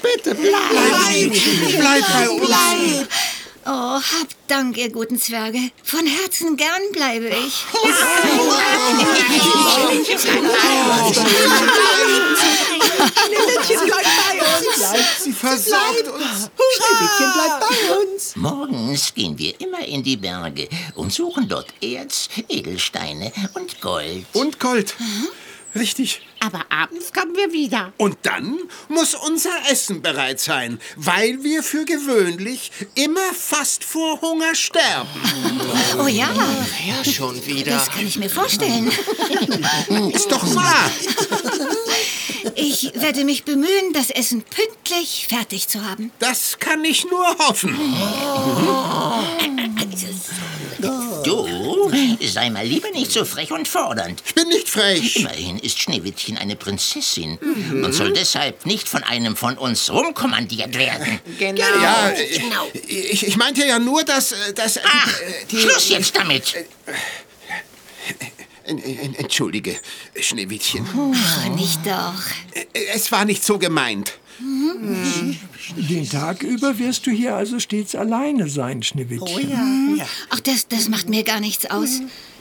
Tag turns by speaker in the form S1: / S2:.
S1: bitte, bleib bei uns.
S2: Bleib. Oh, habt Dank, ihr guten Zwerge. Von Herzen gern bleibe ich.
S3: Schneewittchen bleibt bei uns.
S1: Sie versorgt uns.
S3: Schneewittchen bleibt bei uns.
S4: Morgens gehen wir immer in die Berge und suchen dort Erz, Edelsteine und Gold.
S1: Und Gold. Richtig.
S5: Aber abends kommen wir wieder.
S1: Und dann muss unser Essen bereit sein, weil wir für gewöhnlich immer fast vor Hunger sterben.
S2: Oh ja,
S6: Ja, schon wieder.
S2: das kann ich mir vorstellen.
S1: Ist doch wahr.
S2: Ich werde mich bemühen, das Essen pünktlich fertig zu haben.
S1: Das kann ich nur hoffen.
S4: Du, sei mal lieber nicht so frech und fordernd.
S1: Ich bin nicht frech.
S4: Immerhin ist Schneewittchen eine Prinzessin und soll deshalb nicht von einem von uns rumkommandiert werden.
S5: Genau.
S1: Ja, ich meinte ja nur, dass...
S4: Ach, Schluss jetzt damit.
S1: Entschuldige, Schneewittchen.
S2: Ach, nicht doch.
S1: Es war nicht so gemeint.
S7: Den Tag über wirst du hier also stets alleine sein, Schneewittchen.
S5: Oh ja.
S2: Ach, das macht mir gar nichts aus.